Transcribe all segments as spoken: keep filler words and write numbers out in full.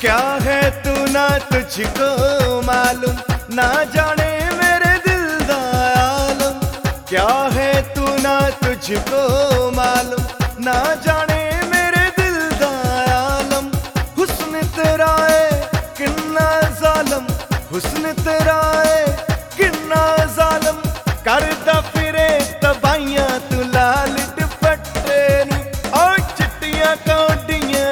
क्या है तू ना तुझको मालूम, ना जाने मेरे दिल दा आलम। क्या है तू ना तुझको मालूम, ना जाने मेरे दिल दा आलम। हुस्न तेरा है किन्ना जालम, हुस्न तेरा है किन्ना जालम। करदा फिरे तबाइयां तू लाल दुपट्टे नू, ओ चिट्टियां कौडियां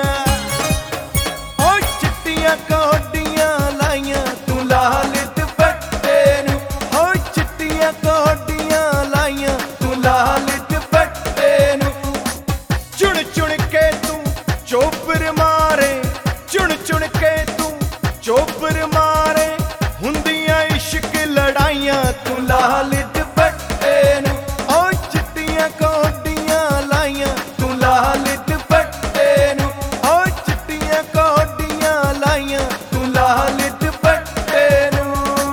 कौडियां लाइयां तू लाल दुपट्टे नू, हो चिट्टियां कौडियां लाइयां तू लाल दुपट्टे नू। चुन चुन के तू चोपर मारे, चुन चुन के तू चोपर मारे। हुंदियां इश्क लड़ाइयां तू लाल दुपट्टे नू, ओ चिट्टियां कौडियां लाइयां तू लाल दुपट्टे नू, ओ चिट्टियां कौडियां लाइयां तू लाल दुपट्टे नू।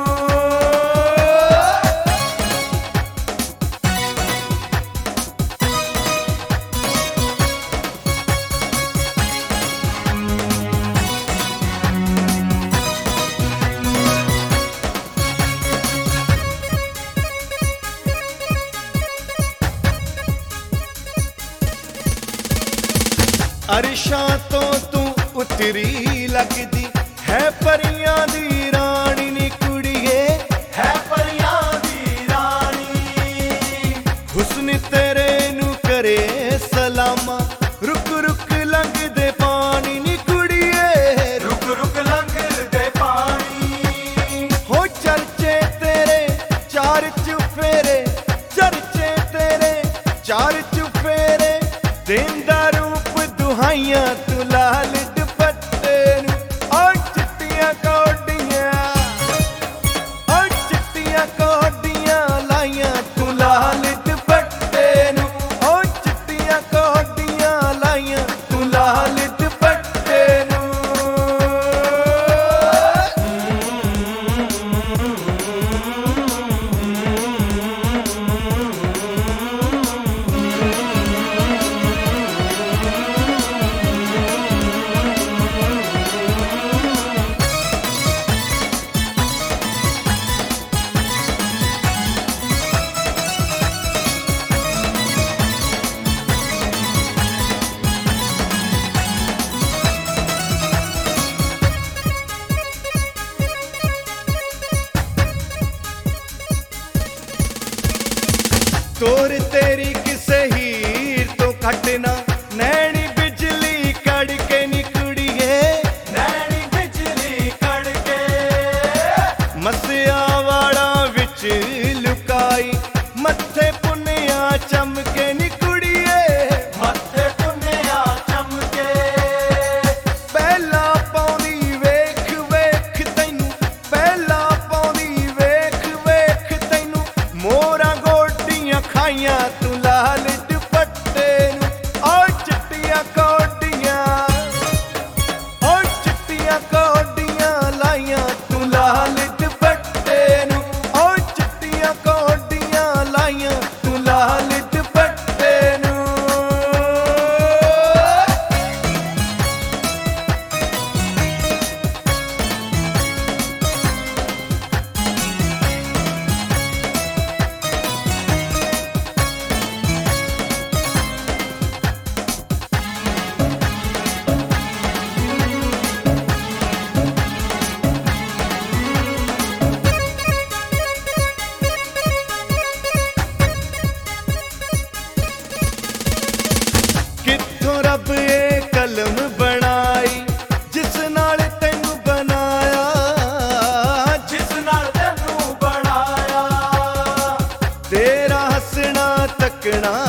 अरशां तो तू उतरी लगदी है, परियां दी रानी नी कुड़िए, है परियां दी रानी। हुस्न तेरे नू करे सलामा, रुक रुक लंघदे पानी नी कुड़िए, रुक रुक लंघदे पानी। हो चर्चे तेरे चार चुफेरे, चर्चे तेरे चार चुफेरे। देंदा रूप दुहाइयां तू लाल दुपट्टे नू, ओ चिट्टियां कौडियां, ओ चिट्टियां कौडियां लाइयां तू लाल दुपट्टे नू, ओ चिट्टियां कौडियां लाइयां तू लाल दुपट्टे नू। तोर तेरी किसे हीर तो खटना, नैनी बिजली कड़के नी कुड़िए, नैनी बिजली कड़के। मसिया वाड़ा विच लुकाई, मत्थे पुनिया चमके नी कुड़िए, मत्थे पुनिया चमके। पहला पौंदी वेख वेख तैनू, पहला पौंदी वेख वेख तैनू। मोरा खाइयां तू लाल दुपट्टे नू, ओ चिट्टियां कौडियां, ओ चिट्टियां कौडियां लाइयां तू लाल दुपट्टे नू, ओ चिट्टियां कौडियां लाइयां तू लाल दुपट्टे नू। रब ये कलम बनाई, जिस नाल तैनू बनाया, जिस नाल तैनू बनाया। तेरा हसना तकना